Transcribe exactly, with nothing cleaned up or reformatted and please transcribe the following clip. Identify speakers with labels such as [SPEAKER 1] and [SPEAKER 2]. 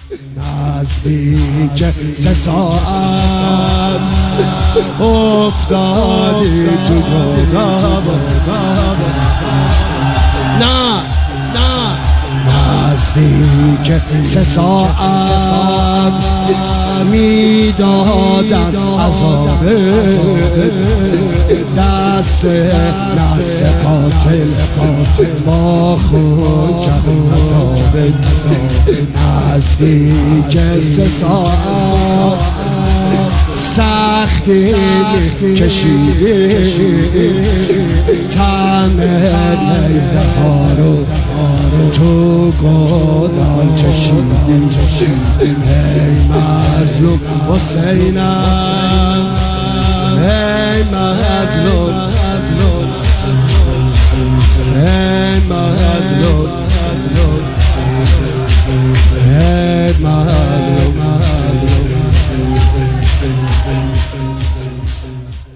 [SPEAKER 1] نزدیک سه ساعت افتادی تو گناه. نه نه نزدیک سه ساعت میدادن عذاب دست نفس قاتل با خون کرد عذاب. نزدیک سه ساعت سختی کشیدی تن نیزه ها رو تو گودال چشیدی. ای مظلوم حسینم، ای مظلوم، ای مظلوم، ای مظلوم.